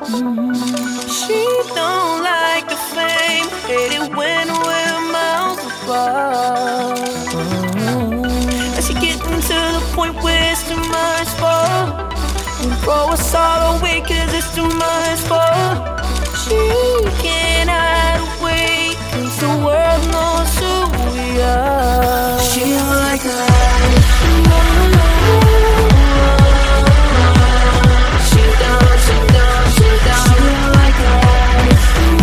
She don't like the fame, hate it when we're miles apart. And she getting to the point where it's too much for her. And throw us all away cause it's too much for her. She can't hide away cause the world knows who we are. She don't like her life. She don't, she don't, she don't. She don't like her life.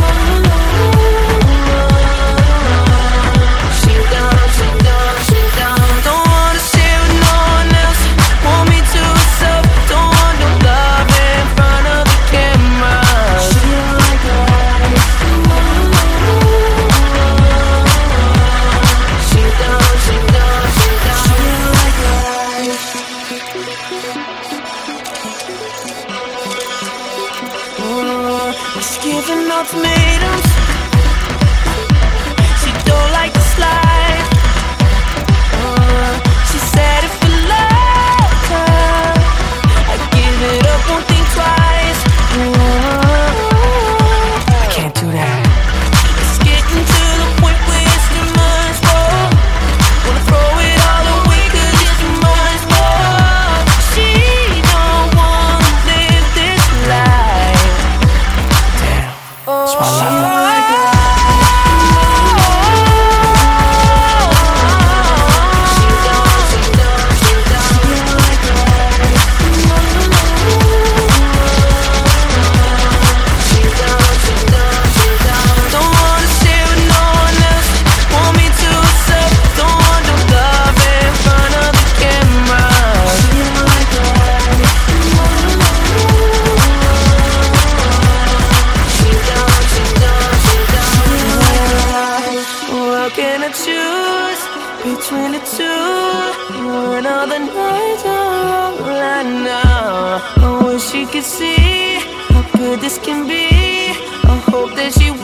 She don't, she don't, she don't. Don't wanna share with no one else. Want me to herself. Don't want no love in front of the camera. She don't like her life. She don't, she don't, she don't. She don't like her life. She's giving ultimatums. She don't like to slide. She said if you loved her, I'd give it up, won't think twice. I can't do that. It's getting to the point where it's too much for her. Wanna throw it all away cause it's too much for her. She don't wanna live this life. Damn, it's my life. Between the two, another night are right now. I wish she could see how good this can be. I hope that she